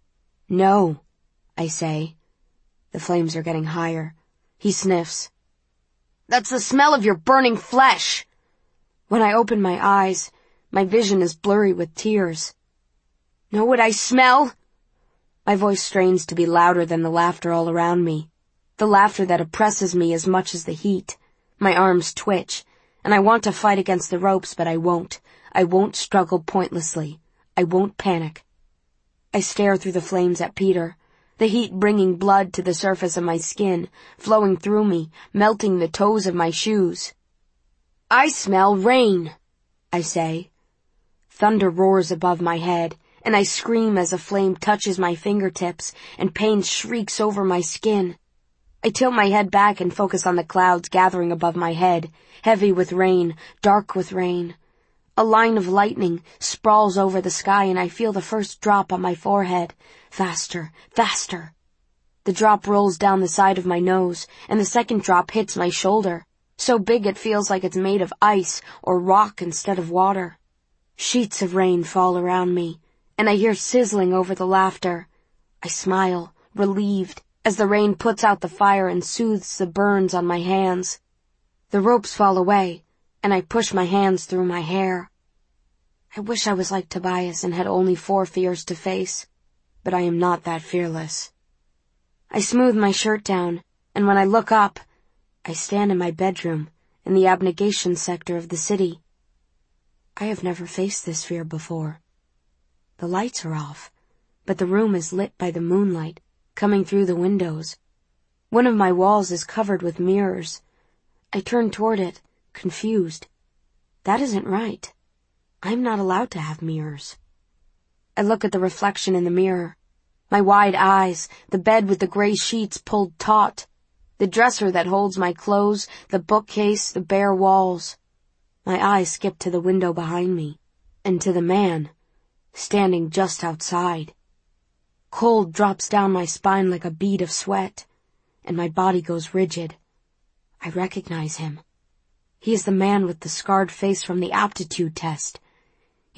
"No," I say. The flames are getting higher. He sniffs. "That's the smell of your burning flesh." When I open my eyes, my vision is blurry with tears. "Know what I smell?" My voice strains to be louder than the laughter all around me, the laughter that oppresses me as much as the heat. My arms twitch, and I want to fight against the ropes, but I won't. I won't struggle pointlessly. I won't panic. I stare through the flames at Peter, the heat bringing blood to the surface of my skin, flowing through me, melting the toes of my shoes. "I smell rain," I say. Thunder roars above my head, and I scream as a flame touches my fingertips, and pain shrieks over my skin. I tilt my head back and focus on the clouds gathering above my head, heavy with rain, dark with rain. A line of lightning sprawls over the sky, and I feel the first drop on my forehead. Faster, faster. The drop rolls down the side of my nose, and the second drop hits my shoulder, so big it feels like it's made of ice or rock instead of water. Sheets of rain fall around me, and I hear sizzling over the laughter. I smile, relieved, as the rain puts out the fire and soothes the burns on my hands. The ropes fall away, and I push my hands through my hair. I wish I was like Tobias and had only four fears to face, but I am not that fearless. I smooth my shirt down, and when I look up, I stand in my bedroom in the abnegation sector of the city. I have never faced this fear before. The lights are off, but the room is lit by the moonlight coming through the windows. One of my walls is covered with mirrors. I turn toward it, confused. That isn't right. I'm not allowed to have mirrors. I look at the reflection in the mirror. My wide eyes, the bed with the gray sheets pulled taut, the dresser that holds my clothes, the bookcase, the bare walls. My eyes skip to the window behind me, and to the man, standing just outside. Cold drops down my spine like a bead of sweat, and my body goes rigid. I recognize him. He is the man with the scarred face from the aptitude test.